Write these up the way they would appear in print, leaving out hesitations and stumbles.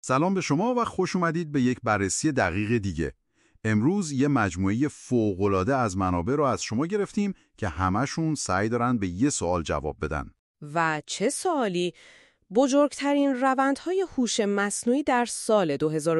سلام به شما و خوش اومدید به یک بررسی دقیق دیگه. امروز یه مجموعه فوق‌العاده از منابع رو از شما گرفتیم که همشون سعی دارن به یه سوال جواب بدن. و چه سوالی؟ بزرگترین روندهای هوش مصنوعی در سال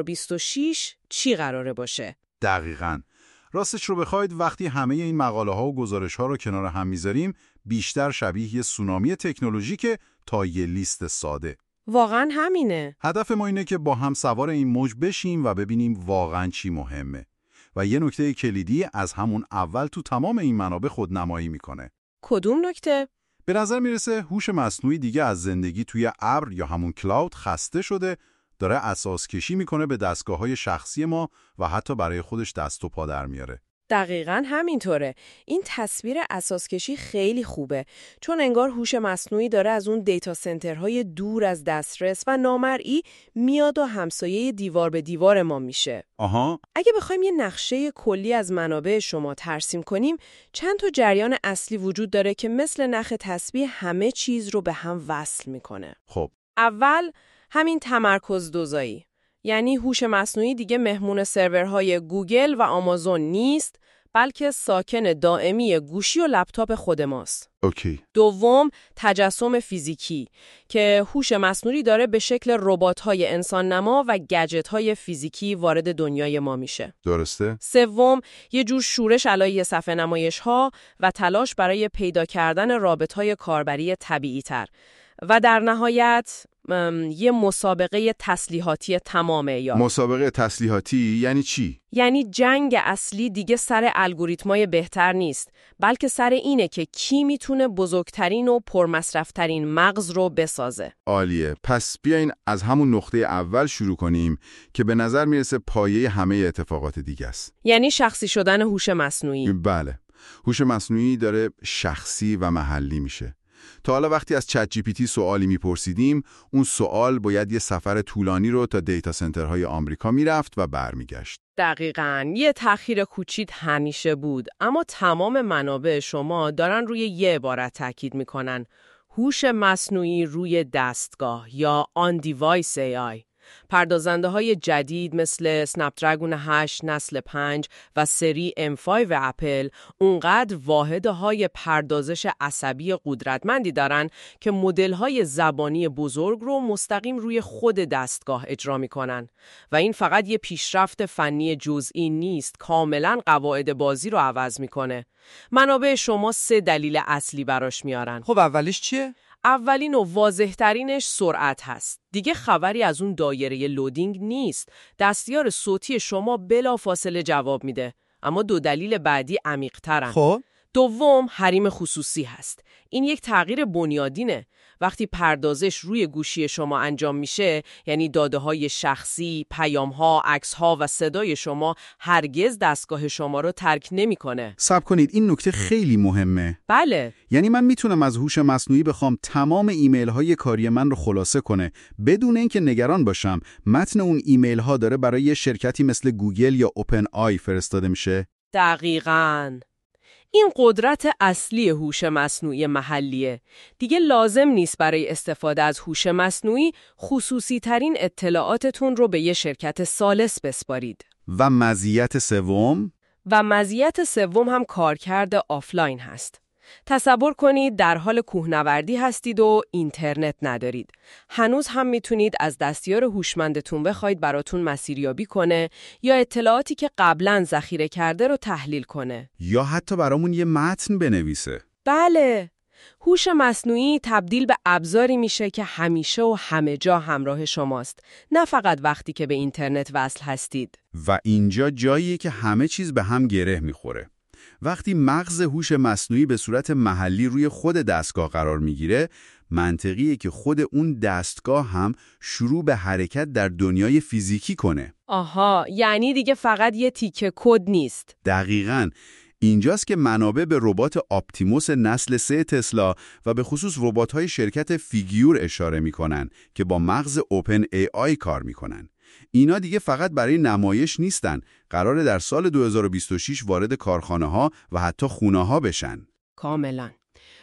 2026 چی قراره باشه؟ دقیقاً. راستش رو بخواید وقتی همه این مقاله ها و گزارش ها رو کنار هم میذاریم بیشتر شبیه یه سونامی تکنولوژیکه تا یه لیست ساده. واقعاً همینه. هدف ما اینه که با هم سوار این موج بشیم و ببینیم واقعاً چی مهمه. و یه نکته کلیدی از همون اول تو تمام این منابع خودنمایی میکنه. کدوم نکته؟ به نظر میرسه هوش مصنوعی دیگه از زندگی توی ابر یا همون کلاود خسته شده، داره اساس کشی میکنه به دستگاه‌های شخصی ما و حتی برای خودش دست و پا در میاره. دقیقاً همینطوره. این تصویر اساس کشی خیلی خوبه، چون انگار هوش مصنوعی داره از اون دیتا سنترهای دور از دسترس و نامرئی میاد و همسایه دیوار به دیوار ما میشه. آها. اگه بخوایم یه نقشه کلی از منابع شما ترسیم کنیم، چند تا جریان اصلی وجود داره که مثل نخ تسبیح همه چیز رو به هم وصل میکنه. خب. اول همین تمرکز دوزایی. یعنی هوش مصنوعی دیگه مهمون سرورهای گوگل و آمازون نیست، بلکه ساکن دائمی گوشی و لپتاپ خود ماست. اوکی. دوم، تجسم فیزیکی که هوش مصنوعی داره به شکل ربات‌های انسان نما و گجت‌های فیزیکی وارد دنیای ما میشه. درسته؟ سوم، یه جور شورش علیه صفحه نمایش‌ها و تلاش برای پیدا کردن رابط‌های کاربری طبیعی‌تر. و در نهایت یه مسابقه تسلیحاتی تمام عیار. مسابقه تسلیحاتی یعنی چی؟ یعنی جنگ اصلی دیگه سر الگوریتمای بهتر نیست، بلکه سر اینه که کی میتونه بزرگترین و پرمصرفترین مغز رو بسازه. عالیه. پس بیاین از همون نقطه اول شروع کنیم که به نظر میرسه پایه همه اتفاقات دیگه است. یعنی شخصی شدن هوش مصنوعی. بله. هوش مصنوعی داره شخصی و محلی میشه. تا حالا وقتی از چت جی پی تی سوالی میپرسیدیم، اون سوال باید یه سفر طولانی رو تا دیتا سنترهای آمریکا میرفت و برمیگشت. دقیقاً. یه تأخیر کوچیک همیشه بود، اما تمام منابع شما دارن روی یه عبارت تاکید میکنن: هوش مصنوعی روی دستگاه یا آن دیوایس AI. پردازنده‌های جدید مثل اسنپ دراگون 8 نسل 5 و سری M5 اپل اونقدر واحدهای پردازش عصبی قدرتمندی دارن که مدل‌های زبانی بزرگ رو مستقیم روی خود دستگاه اجرا می‌کنن و این فقط یه پیشرفت فنی جزئی نیست، کاملاً قواعد بازی رو عوض می‌کنه. منابع شما 3 دلیل اصلی براش میارن. خب اولیش چیه؟ اولین و واضح‌ترینش سرعت هست. دیگه خبری از اون دایره لودینگ نیست. دستیار صوتی شما بلافاصله جواب میده. اما 2 دلیل بعدی عمیق‌ترن. خب دوم، حریم خصوصی هست. این یک تغییر بنیادینه. وقتی پردازش روی گوشی شما انجام میشه، یعنی داده‌های شخصی، پیام‌ها، عکس‌ها و صدای شما هرگز دستگاه شما رو ترک نمی‌کنه. صبر کنید، این نکته خیلی مهمه. بله. یعنی من میتونم از هوش مصنوعی بخوام تمام ایمیل‌های کاری من رو خلاصه کنه بدون اینکه نگران باشم متن اون ایمیل‌ها داره برای یه شرکتی مثل گوگل یا اوپن آی فرستاده میشه؟ دقیقاً. این قدرت اصلی هوش مصنوعی محلیه. دیگه لازم نیست برای استفاده از هوش مصنوعی خصوصی ترین اطلاعاتتون رو به یه شرکت ثالث بسپارید. و مزیت سوم؟ و مزیت سوم هم کارکرد آفلاین هست. تصور کنید در حال کوهنوردی هستید و اینترنت ندارید. هنوز هم میتونید از دستیار هوشمندتون بخواید براتون مسیریابی کنه یا اطلاعاتی که قبلاً ذخیره کرده رو تحلیل کنه. یا حتی برامون یه متن بنویسه. بله. هوش مصنوعی تبدیل به ابزاری میشه که همیشه و همه جا همراه شماست، نه فقط وقتی که به اینترنت وصل هستید. و اینجا جاییه که همه چیز به هم گره میخوره. وقتی مغز هوش مصنوعی به صورت محلی روی خود دستگاه قرار میگیره، منطقیه که خود اون دستگاه هم شروع به حرکت در دنیای فیزیکی کنه. آها، یعنی دیگه فقط یه تیکه کد نیست. دقیقاً. اینجاست که منابع به ربات آپتیموس نسل 3 تسلا و به خصوص ربات‌های شرکت فیگیور اشاره میکنن که با مغز اوپن ای آی کار میکنن. اینا دیگه فقط برای نمایش نیستن، قراره در سال 2026 وارد کارخانه‌ها و حتی خونه‌ها بشن. کاملا.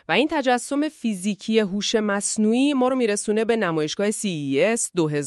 و این تجسم فیزیکی هوش مصنوعی ما رو میرسونه به نمایشگاه CES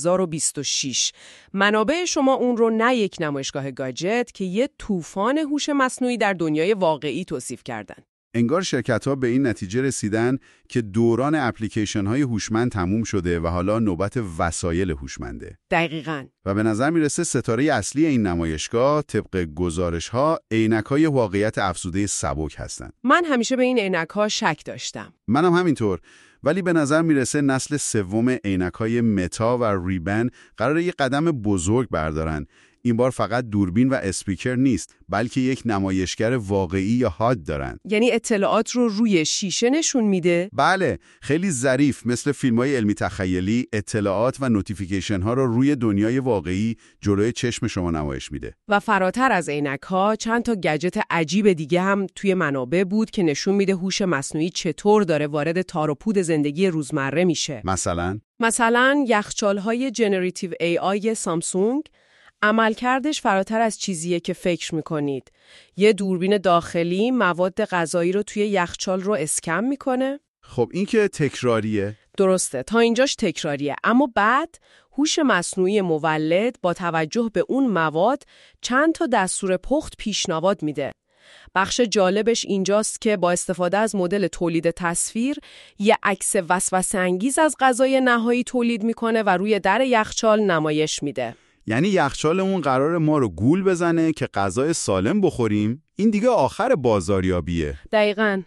2026. منابع شما اون رو نه یک نمایشگاه گاجت که یه طوفان هوش مصنوعی در دنیای واقعی توصیف کردن. انگار شرکت‌ها به این نتیجه رسیدن که دوران اپلیکیشن‌های هوشمند تموم شده و حالا نوبت وسایل هوشمنده. دقیقاً. و به نظر میرسه ستاره اصلی این نمایشگاه طبق گزارش‌ها عینک‌های واقعیت افزوده سبک هستند. من همیشه به این عینک‌ها شک داشتم. منم همینطور. ولی به نظر میرسه نسل سوم عینک‌های متا و ریبن قراره یه قدم بزرگ بردارن. این بار فقط دوربین و اسپیکر نیست، بلکه یک نمایشگر واقعی یا حاد دارن. یعنی اطلاعات رو روی شیشه نشون میده؟ بله، خیلی ظریف، مثل فیلم‌های علمی تخیلی، اطلاعات و نوتیفیکیشن‌ها رو روی دنیای واقعی جلوی چشم شما نمایش میده. و فراتر از عینک‌ها چند تا گجت عجیب دیگه هم توی منابع بود که نشون میده هوش مصنوعی چطور داره وارد تار و پود زندگی روزمره میشه. مثلا یخچال‌های جنراتیو AI سامسونگ عملکردش فراتر از چیزیه که فکر میکنید. یه دوربین داخلی مواد غذایی رو توی یخچال رو اسکن میکنه. خب این که تکراریه. درسته، تا اینجاش تکراریه. اما بعد هوش مصنوعی مولد با توجه به اون مواد چند تا دستور پخت پیشنهاد میده. بخش جالبش اینجاست که با استفاده از مدل تولید تصویر یه عکس وسوسه‌انگیز از غذای نهایی تولید میکنه و روی در یخچال نمایش میده. یعنی یخچالمون قرار ما رو گول بزنه که غذای سالم بخوریم. این دیگه آخر بازاریابیه. دقیقاً.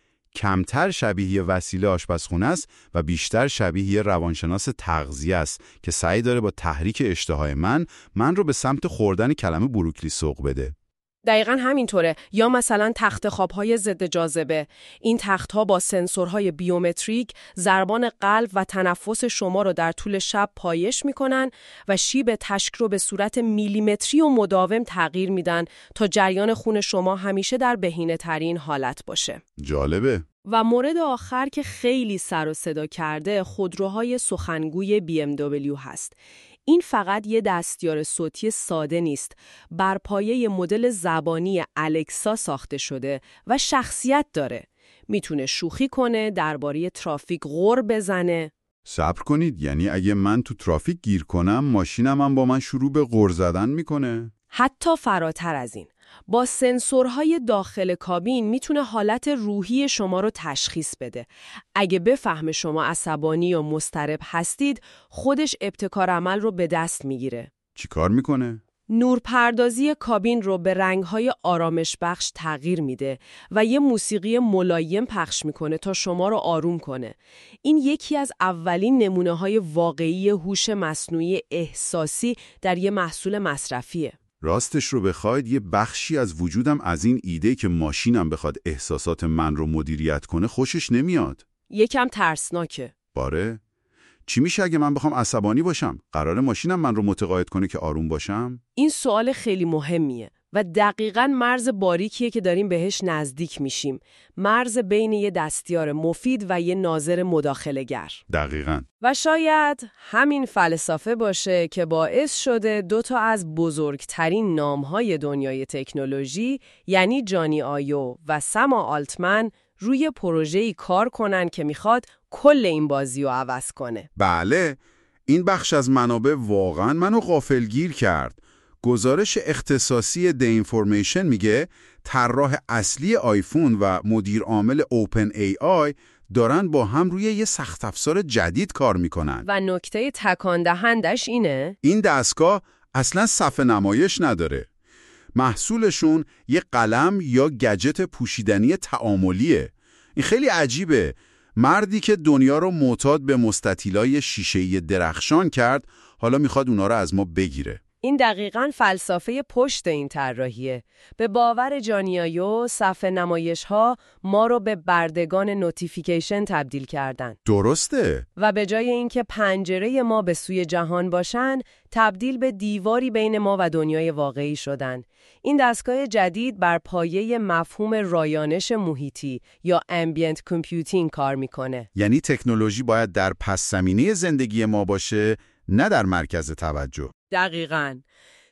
کمتر شبیه وسیله آشپزخونه است و بیشتر شبیه روانشناس تغذیه است که سعی داره با تحریک اشتهای من رو به سمت خوردن کلمه بروکلی سوق بده. دقیقاً همینطوره. یا مثلا تخت خواب‌های ضد جاذبه. این تخت‌ها با سنسورهای بیومتریک ضربان قلب و تنفس شما رو در طول شب پایش می‌کنن و شیب تشک رو به صورت میلیمتری و مداوم تغییر میدن تا جریان خون شما همیشه در بهینه‌ترین حالت باشه. جالبه. و مورد آخر که خیلی سر و صدا کرده خودروهای سخنگوی BMW هست. این فقط یه دستیار صوتی ساده نیست، بر پایه مدل زبانی الکسا ساخته شده و شخصیت داره. میتونه شوخی کنه، درباره ترافیک غر بزنه. صبر کنید، یعنی اگه من تو ترافیک گیر کنم ماشینم هم با من شروع به غر زدن میکنه؟ حتی فراتر از این. با سنسورهای داخل کابین میتونه حالت روحی شما رو تشخیص بده. اگه بفهمه شما عصبانی یا مضطرب هستید، خودش ابتکار عمل رو به دست میگیره. چی کار میکنه؟ نورپردازی کابین رو به رنگ‌های آرامش بخش تغییر میده و یه موسیقی ملایم پخش میکنه تا شما رو آروم کنه. این یکی از اولین نمونه‌های واقعی هوش مصنوعی احساسی در یه محصول مصرفیه. راستش رو بخواید یه بخشی از وجودم از این ایده که ماشینم بخواد احساسات من رو مدیریت کنه خوشش نمیاد. یکم ترسناکه. باره؟ چی میشه اگه من بخوام عصبانی باشم؟ قراره ماشینم من رو متقاعد کنه که آروم باشم؟ این سوال خیلی مهمیه و دقیقاً مرز باریکیه که داریم بهش نزدیک میشیم. مرز بین یه دستیار مفید و یه ناظر مداخله‌گر. دقیقاً. و شاید همین فلسفه باشه که باعث شده دو تا از بزرگترین نام‌های دنیای تکنولوژی، یعنی جانی آیو و سما آلتمن، روی پروژه‌ای کار کنن که میخواد کل این بازی رو عوض کنه. بله، این بخش از منابع واقعاً منو غافلگیر کرد. گزارش اختصاصی دی اینفورمیشن میگه طراح اصلی آیفون و مدیر عامل اوپن ای آی دارن با هم روی یه سخت افزار جدید کار میکنن. و نکته تکان دهندش اینه این دستگاه اصلاً صفحه نمایش نداره. محصولشون یه قلم یا گجت پوشیدنی تعاملیه. این خیلی عجیبه. مردی که دنیا رو معتاد به مستطیلای شیشه‌ای درخشان کرد، حالا میخواد اونا رو از ما بگیره. این دقیقاً فلسفه پشت این طراحیه. به باور جانی آیو، صفحه نمایش‌ها ما رو به بردگان نوتیفیکیشن تبدیل کردن. درسته. و به جای اینکه پنجره ما به سوی جهان باشن، تبدیل به دیواری بین ما و دنیای واقعی شدن. این دستگاه جدید بر پایه مفهوم رایانش محیطی یا ambient computing کار میکنه. یعنی تکنولوژی باید در پس زمینه زندگی ما باشه، نه در مرکز توجه. دقیقاً.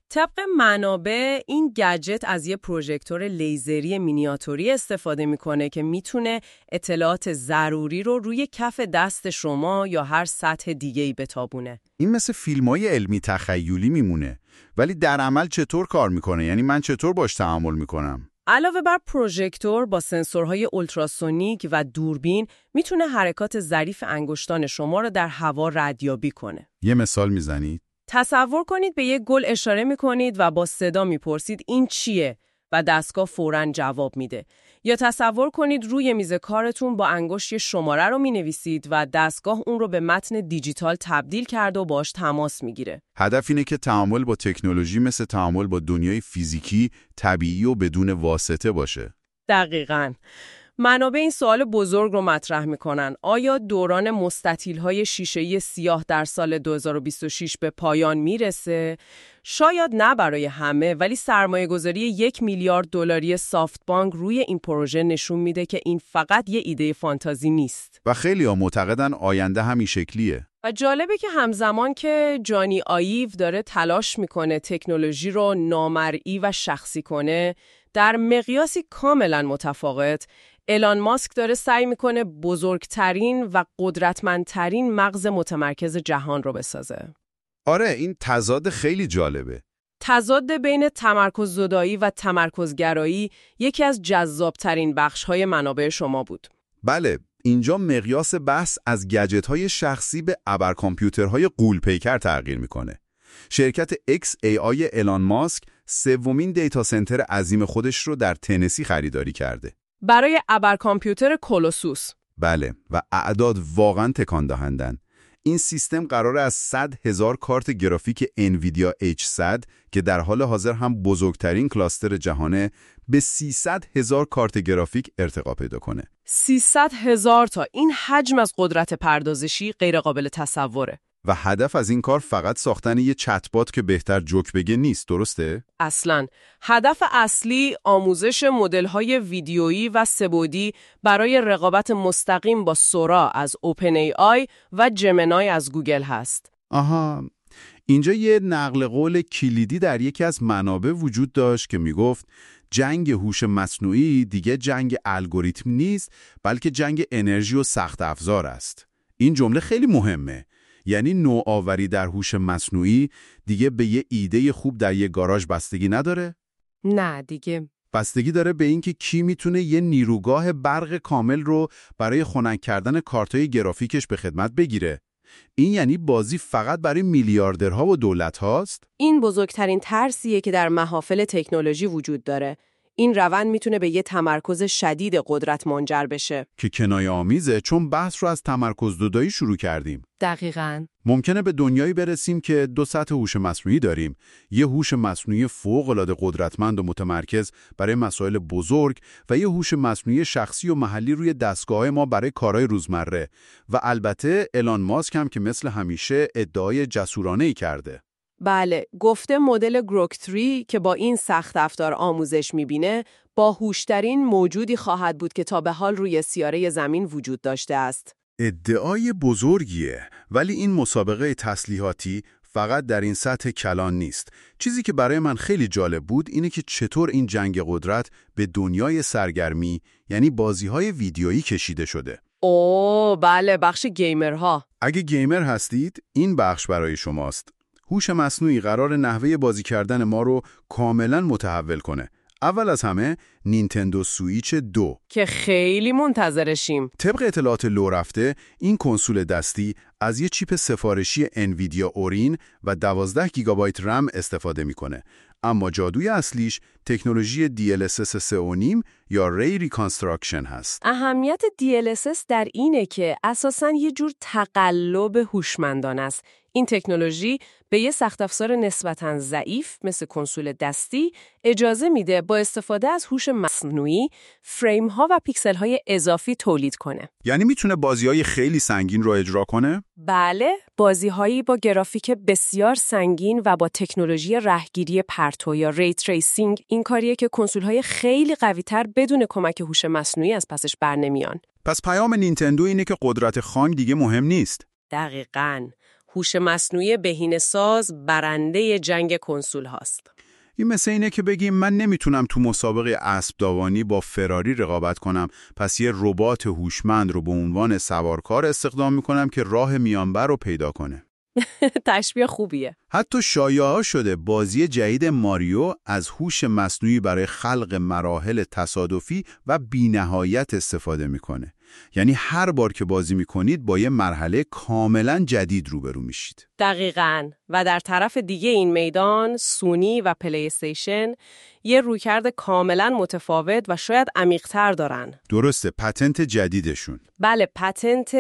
طبق منابع این گجت از یه پروژکتور لیزری مینیاتوری استفاده میکنه که میتونه اطلاعات ضروری رو روی کف دست شما یا هر سطح دیگه‌ای بتابونه. این مثل فیلم‌های علمی تخیلی میمونه، ولی در عمل چطور کار میکنه؟ یعنی من چطور باش تعامل میکنم؟ علاوه بر پروژکتور، با سنسورهای اولتراسونیک و دوربین میتونه حرکات ظریف انگشتان شما رو در هوا ردیابی کنه. یه مثال میزنید؟ تصور کنید به یک گل اشاره میکنید و با صدا میپرسید این چیه و دستگاه فوراً جواب میده. یا تصور کنید روی میز کارتون با انگشت یه شماره رو مینویسید و دستگاه اون رو به متن دیجیتال تبدیل کرده و باش تماس میگیره. هدف اینه که تعامل با تکنولوژی مثل تعامل با دنیای فیزیکی، طبیعی و بدون واسطه باشه. دقیقاً. منابع این سوال بزرگ رو مطرح میکنن. آیا دوران مستطیل‌های شیشه‌ای سیاه در سال 2026 به پایان میرسه؟ شاید نه برای همه، ولی سرمایه‌گذاری 1 میلیارد دلاری سافت بانک روی این پروژه نشون میده که این فقط یه ایده فانتزی نیست. و خیلی‌ها معتقدن آینده همین شکلیه. و جالبه که همزمان که جانی آیو داره تلاش میکنه تکنولوژی رو نامرئی و شخصی کنه، در مقیاسی کاملا متفاوت، ایلان ماسک داره سعی میکنه بزرگترین و قدرتمندترین مغز متمرکز جهان رو بسازه. آره، این تضاد خیلی جالبه. تضاد بین تمرکز زدایی و تمرکزگرایی یکی از جذابترین بخش‌های منابع شما بود. بله، اینجا مقیاس بحث از گجت‌های شخصی به ابرکامپیوترهای غول‌پیکر تغییر میکنه. شرکت XAI ایلان ماسک سومین دیتا سنتر عظیم خودش رو در تنسی خریداری کرده. برای ابرکامپیوتر کولوسوس. بله، و اعداد واقعا تکان دهندن. این سیستم قراره از 100,000 کارت گرافیک انویدیا H100 که در حال حاضر هم بزرگترین کلاستر جهانه، به 300,000 کارت گرافیک ارتقا پیدا کنه. 300,000 تا! این حجم از قدرت پردازشی غیر قابل تصوره. و هدف از این کار فقط ساختن یه چتبات که بهتر جوک بگه نیست، درسته؟ اصلاً. هدف اصلی آموزش مدل‌های ویدیویی و سه‌بعدی برای رقابت مستقیم با سورا از اوپن ای آی و جمنای از گوگل هست. آها، اینجا یه نقل قول کلیدی در یکی از منابع وجود داشت که میگفت جنگ هوش مصنوعی دیگه جنگ الگوریتم نیست، بلکه جنگ انرژی و سخت افزار است. این جمله خیلی مهمه. یعنی نوآوری در هوش مصنوعی دیگه به یه ایده خوب در یه گاراژ بستگی نداره؟ نه دیگه. بستگی داره به اینکه کی میتونه یه نیروگاه برق کامل رو برای خنک کردن کارتای گرافیکش به خدمت بگیره. این یعنی بازی فقط برای میلیاردرها و دولت هاست؟ این بزرگترین ترسیه که در محافل تکنولوژی وجود داره. این روند میتونه به یه تمرکز شدید قدرت منجر بشه. که کنایه آمیزه، چون بحث رو از تمرکز زدایی شروع کردیم. دقیقاً. ممکنه به دنیایی برسیم که دو سطح هوش مصنوعی داریم. یه هوش مصنوعی فوق‌العاده قدرتمند و متمرکز برای مسائل بزرگ و یه هوش مصنوعی شخصی و محلی روی دستگاه ما برای کارهای روزمره. و البته ایلان ماسک هم که مثل همیشه ادعای جسورانه‌ای کرده. بله، گفته مدل گروک 3 که با این سخت افزار آموزش میبینه، باهوشترین موجودی خواهد بود که تا به حال روی سیاره زمین وجود داشته است. ادعای بزرگیه، ولی این مسابقه تسلیحاتی فقط در این سطح کلان نیست. چیزی که برای من خیلی جالب بود اینه که چطور این جنگ قدرت به دنیای سرگرمی، یعنی بازی‌های ویدیویی کشیده شده. اوه بله، بخش گیمرها. اگه گیمر هستید، این بخش برای شماست. هوش مصنوعی قرار نحوه بازی کردن ما رو کاملا متحول کنه. اول از همه نینتندو سویچ 2 که خیلی منتظرشیم. طبق اطلاعات لو رفته، این کنسول دستی از یه چیپ سفارشی انویدیا اورین و 12 گیگابایت رم استفاده میکنه. اما جادوی اصلیش تکنولوژی DLSS 3.5 یا ری ریکانستراکشن هست. اهمیت DLSS در اینه که اساساً یه جور تقلب هوشمندانه است. این تکنولوژی به یه سخت افزار نسبتاً ضعیف مثل کنسول دستی اجازه میده با استفاده از هوش مصنوعی فریم ها و پیکسل های اضافی تولید کنه. یعنی میتونه بازی‌های خیلی سنگین رو اجرا کنه؟ بله، بازی‌هایی با گرافیک بسیار سنگین و با تکنولوژی رهگیری پرتو یا ری تریسینگ. این کاریه که کنسول‌های خیلی قوی‌تر بدون کمک هوش مصنوعی از پسش برنمیان. پس پیام نینتندو اینه که قدرت خام دیگه مهم نیست. دقیقاً. هوش مصنوعی بهینه‌ساز برنده جنگ کنسول هاست. این مثل اینه که بگیم من نمیتونم تو مسابقه اسب دوانی با فراری رقابت کنم، پس یه ربات هوشمند رو به عنوان سوارکار استخدام میکنم که راه میانبر رو پیدا کنه. تشبیه خوبیه. حتی شایعه شده بازی جدید ماریو از هوش مصنوعی برای خلق مراحل تصادفی و بی‌نهایت استفاده میکنه. یعنی هر بار که بازی میکنید با یه مرحله کاملا جدید روبرو میشید. دقیقاً. و در طرف دیگه این میدان سونی و پلی استیشن یه رویکرد کاملا متفاوت و شاید عمیق‌تر دارن. درسته، پتنت جدیدشون. بله، پتنت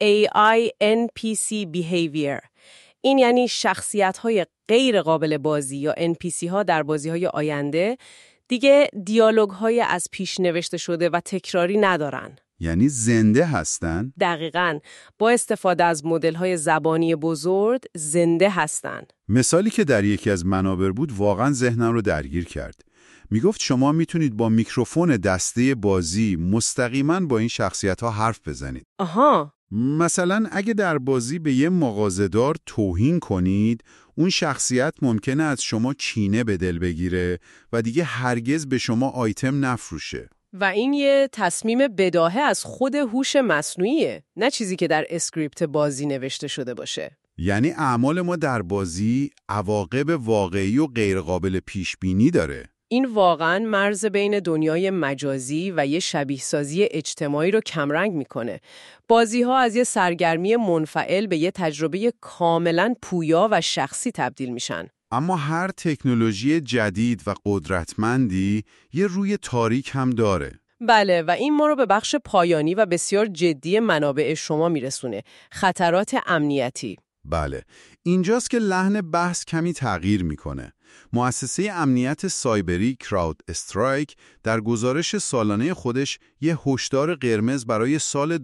AI NPC Behavior. این یعنی شخصیت‌های غیر قابل بازی یا NPC-ها در بازی‌های آینده دیگه دیالوگ‌های از پیش نوشته شده و تکراری ندارن. یعنی زنده هستن؟ دقیقاً. با استفاده از مدل‌های زبانی بزرگ زنده هستن. مثالی که در یکی از منابر بود واقعاً ذهنم رو درگیر کرد. میگفت شما میتونید با میکروفون دسته بازی مستقیما با این شخصیت‌ها حرف بزنید. آها. مثلا اگه در بازی به یه مغازه‌دار توهین کنید، اون شخصیت ممکنه از شما کینه به دل بگیره و دیگه هرگز به شما آیتم نفروشه. و این یه تصمیم بداهه از خود هوش مصنوعیه، نه چیزی که در اسکریپت بازی نوشته شده باشه. یعنی اعمال ما در بازی عواقب واقعی و غیرقابل پیشبینی داره. این واقعاً مرز بین دنیای مجازی و یه شبیه‌سازی اجتماعی رو کمرنگ میکنه. بازی‌ها از یه سرگرمی منفعل به یه تجربه کاملاً پویا و شخصی تبدیل میشن. اما هر تکنولوژی جدید و قدرتمندی یه روی تاریک هم داره. بله، و این ما رو به بخش پایانی و بسیار جدی منابع شما میرسونه. خطرات امنیتی. بله، اینجاست که لحن بحث کمی تغییر میکنه. مؤسسه امنیت سایبری کراود استرایک در گزارش سالانه خودش یه هشدار قرمز برای سال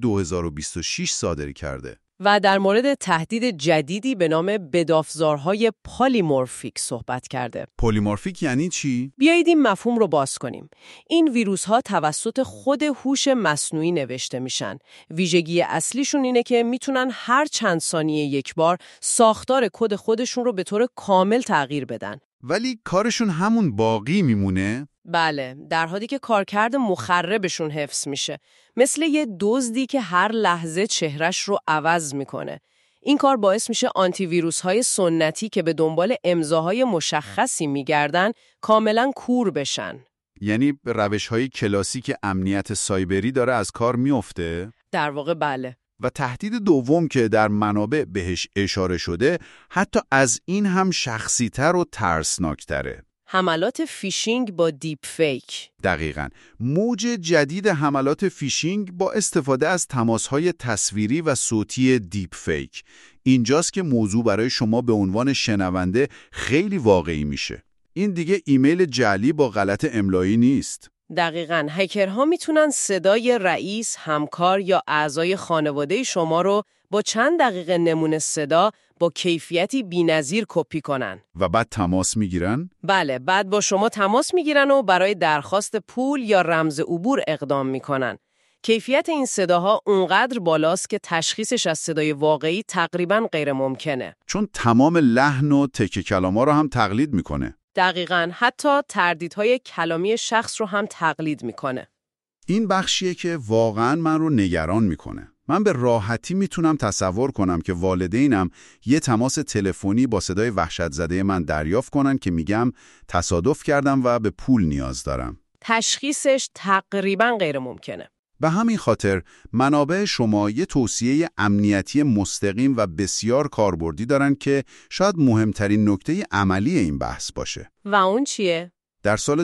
2026 صادر کرده. و در مورد تهدید جدیدی به نام بدافزارهای پلیمورفیک صحبت کرده. پلیمورفیک یعنی چی؟ بیایید این مفهوم رو باز کنیم. این ویروس‌ها توسط خود هوش مصنوعی نوشته میشن. ویژگی اصلیشون اینه که میتونن هر چند ثانیه یک بار ساختار کد خودشون رو به طور کامل تغییر بدن. ولی کارشون همون باقی میمونه؟ بله، در حالی که کارکرد مخربشون حفظ میشه. مثل یه دزدی که هر لحظه چهرش رو عوض میکنه. این کار باعث میشه آنتی ویروس های سنتی که به دنبال امضاهای مشخصی میگردن کاملا کور بشن. یعنی روش های کلاسیک امنیت سایبری داره از کار میفته؟ در واقع بله. و تهدید دوم که در منابع بهش اشاره شده حتی از این هم شخصی‌تر و ترسناکتره. حملات فیشینگ با دیپ فیک. دقیقاً. موج جدید حملات فیشینگ با استفاده از تماس‌های تصویری و صوتی دیپ فیک. اینجاست که موضوع برای شما به عنوان شنونده خیلی واقعی میشه. این دیگه ایمیل جعلی با غلط املایی نیست. دقیقاً. هکرها میتونن صدای رئیس، همکار یا اعضای خانواده شما رو با چند دقیقه نمونه صدا با کیفیتی بی‌نظیر کپی کنن. و بعد تماس میگیرن؟ بله، بعد با شما تماس میگیرن و برای درخواست پول یا رمز عبور اقدام میکنن. کیفیت این صداها اونقدر بالاست که تشخیصش از صدای واقعی تقریباً غیر ممکنه. چون تمام لحن و تکه کلاما رو هم تقلید میکنه. دقیقاً. حتی تردیدهای کلامی شخص رو هم تقلید میکنه. این بخشیه که واقعاً من رو نگران میکنه. من به راحتی میتونم تصور کنم که والدینم یه تماس تلفنی با صدای وحشت زده من دریافت کنن که میگم تصادف کردم و به پول نیاز دارم. تشخیصش تقریباً غیر ممکنه. به همین خاطر منابع شما یه توصیه امنیتی مستقیم و بسیار کاربردی دارن که شاید مهمترین نکته عملی این بحث باشه. و اون چیه؟ در سال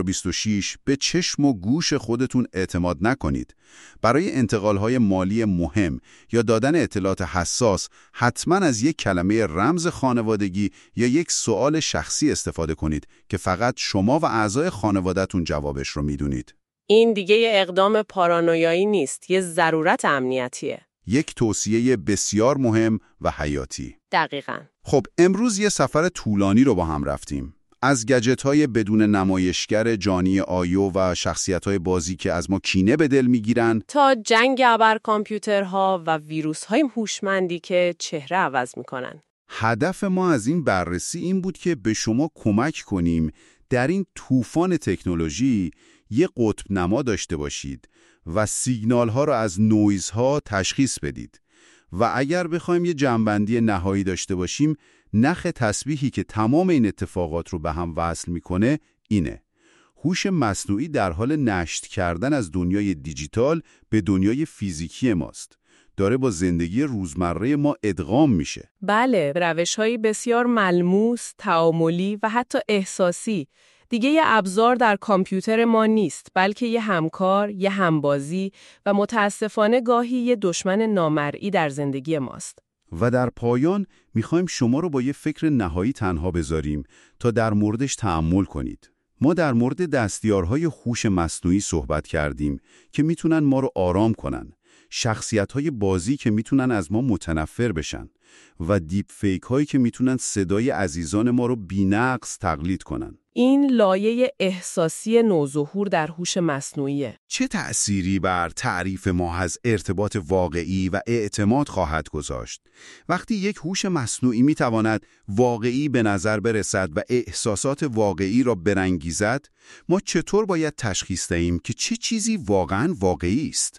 2026 به چشم و گوش خودتون اعتماد نکنید. برای انتقالهای مالی مهم یا دادن اطلاعات حساس حتما از یک کلمه رمز خانوادگی یا یک سوال شخصی استفاده کنید که فقط شما و اعضای خانواده‌تون جوابش رو میدونید. این دیگه یه اقدام پارانویایی نیست، یه ضرورت امنیتیه. یک توصیه بسیار مهم و حیاتی. دقیقاً. خب امروز یه سفر طولانی رو با هم رفتیم. از گجت‌های بدون نمایشگر جانی آیو و شخصیت‌های بازی که از ما کینه به دل می‌گیرن تا جنگ ابر کامپیوترها و ویروس‌های هوشمندی که چهره عوض می‌کنن. هدف ما از این بررسی این بود که به شما کمک کنیم در این طوفان تکنولوژی یه قطب نما داشته باشید و سیگنال‌ها را از نویزها تشخیص بدید. و اگر بخوایم یه جمع‌بندی نهایی داشته باشیم، نخ تسبیحی که تمام این اتفاقات رو به هم وصل میکنه اینه: هوش مصنوعی در حال نشت کردن از دنیای دیجیتال به دنیای فیزیکی ماست. داره با زندگی روزمره ما ادغام میشه. بله، روش‌های بسیار ملموس، تعاملی و حتی احساسی. دیگه یه ابزار در کامپیوتر ما نیست، بلکه یه همکار، یه همبازی و متاسفانه گاهی یه دشمن نامرئی در زندگی ماست. و در پایان میخوایم شما رو با یه فکر نهایی تنها بذاریم تا در موردش تأمل کنید. ما در مورد دستیارهای هوش مصنوعی صحبت کردیم که میتونن ما رو آرام کنن، شخصیت‌های بازی که میتونن از ما متنفر بشن و دیپ فیک هایی که میتونن صدای عزیزان ما رو بی‌نقص تقلید کنن. این لایه احساسی نوظهور در هوش مصنوعیه. چه تأثیری بر تعریف ما از ارتباط واقعی و اعتماد خواهد گذاشت؟ وقتی یک هوش مصنوعی میتواند واقعی به نظر برسد و احساسات واقعی را برانگیزد، ما چطور باید تشخیص دهیم که چه چیزی واقعاً واقعی است؟